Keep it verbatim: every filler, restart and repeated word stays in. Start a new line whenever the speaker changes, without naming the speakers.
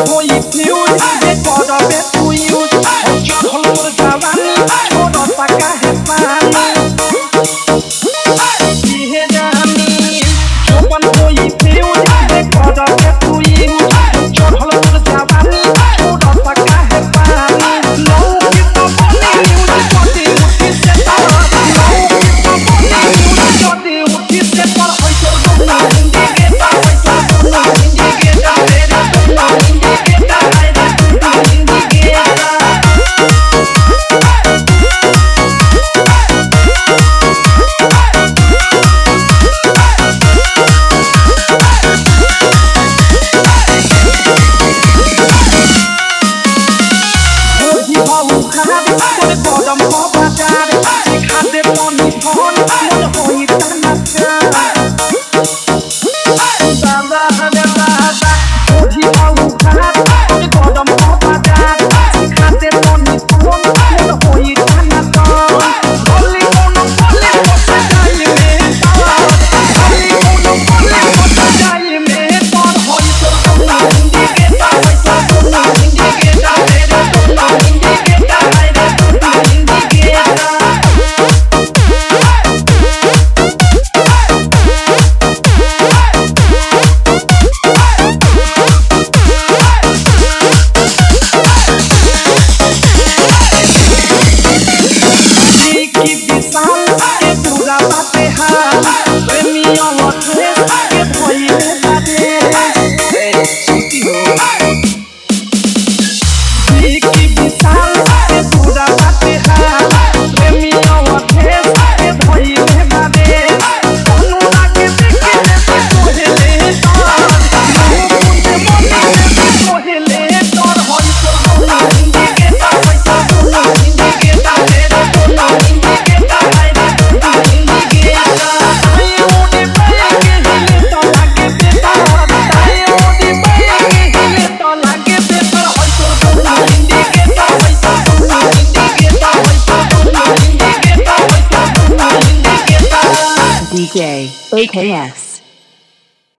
होई फ्यूज ये करबे तू यूज चढ़ल तोर जवानी छोड़ता काहे पानी इहे जानी जोबन होई फ्यूज ये करबे तू यूज चढ़ल तोर जवानी छोड़ता काहे पानी लो की तो बनी यूज जदी उठी से तर लो की तो बनी यूज जदी उठी से तर होई तोर दुनिया हिंदी के तर होई तोर दुनिया हिंदी के तर तेरे दुनिया हिंदी के तर आए रे दुनिया हिंदी के ओही बाहु खाद तोरे कदम हो बाजार सिखा दे पानी धन मन होई तना दादा हरे दादा ओही बाहु खाद तोरे कदम हो बाजार सिखा दे पानी धन मन होई तना गली कोनो गली पता जाई में गली कोनो गली पता जाई में पर होई तोर दुनिया हिंदी के तर होई तोर दुनिया हिंदी के तर तेरे दुनिया हिंदी के तर आए रे दुनिया हिंदी के की विशाल के पूरा बाटे हाल प्रेमियों वठे के भइले बाटे ए सुती हो की विशाल के पूरा बाटे हाल प्रेमियों वठे के भइले बाटे कोनो लागे देखे से कोहेले तार मुंडे मने से कोहेले तार होई तोर दुनिया हिंदी के तर होई तोर दुनिया हिंदी के तर तेरे दुनिया हिंदी के तर आए रे दुनिया हिंदी के ताई ओडी पे के हिले तो लागे बेतार ताई ओडी पे के हिले तो लागे बेतार होई तोर दुनिया हिंदी के तर होई तोर दुनिया हिंदी के तर होई तोर दुनिया हिंदी के तर होई तोर दुनिया हिंदी के तर
D J A K S